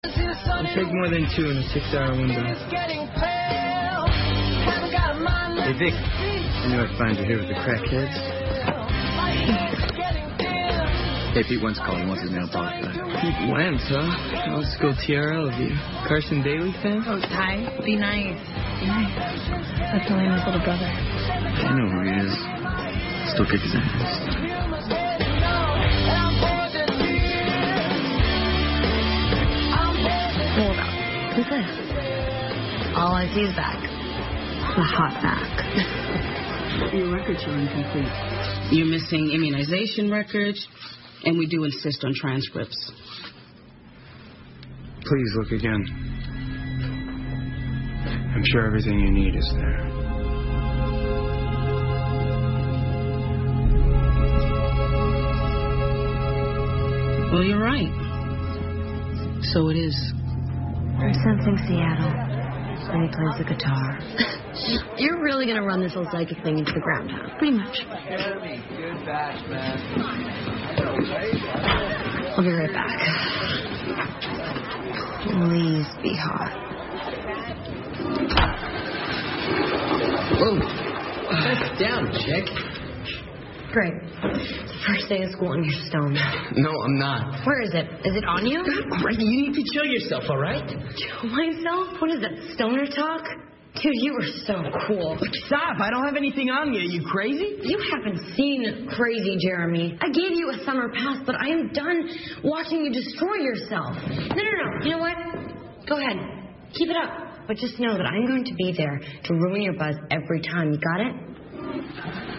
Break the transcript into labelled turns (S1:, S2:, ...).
S1: It'll take more than 2 in a 6-hour window. Hey, Vic. I knew I'd find you here with the crackheads.
S2: Hey, Pete Wentz called. He wants his mail talk.
S1: Pete Wentz, huh? Old school TRL of you. Carson Daly fan?
S3: Oh, Ty, be nice. Be nice. That's Elena's little brother.
S2: I know who he is. Still kick his ass.
S3: Hold up. Who's this? All I see is back. The hot back.
S4: Your records are incomplete.
S5: You're missing immunization records, and we do insist on transcripts.
S1: Please look again. I'm sure everything you need is there.
S5: Well, you're right. So it is.
S3: I'm sensing Seattle. And he plays the guitar. You're really going to run this whole psychic thing into the ground, huh? Pretty much.
S1: Jeremy, good batch, man.
S3: I'll be right back. Please be hot.
S6: Whoa. Back down, chick.
S3: Greg, first day of school and you're stoned.
S6: No, I'm not.
S3: Where is it? Is it on you?
S6: Greg, you need to chill yourself, all right?
S3: Chill myself? What is that, stoner talk? Dude, you were so cool.
S6: Stop. I don't have anything on you. Are you crazy?
S3: You haven't seen crazy, Jeremy. I gave you a summer pass, but I am done watching you destroy yourself. No. You know what? Go ahead. Keep it up. But just know that I'm going to be there to ruin your buzz every time. You got it?